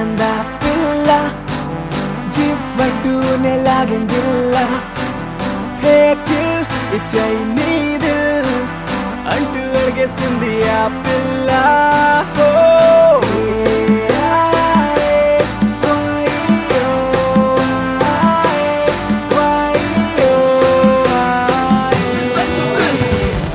అందా పిల్ల జివ్వంటూనే లాగిందిల్ల హే కిల్ ఇచ్చై నీ దిల్ అంటూ అడిగేసింది ఆ పిల్ల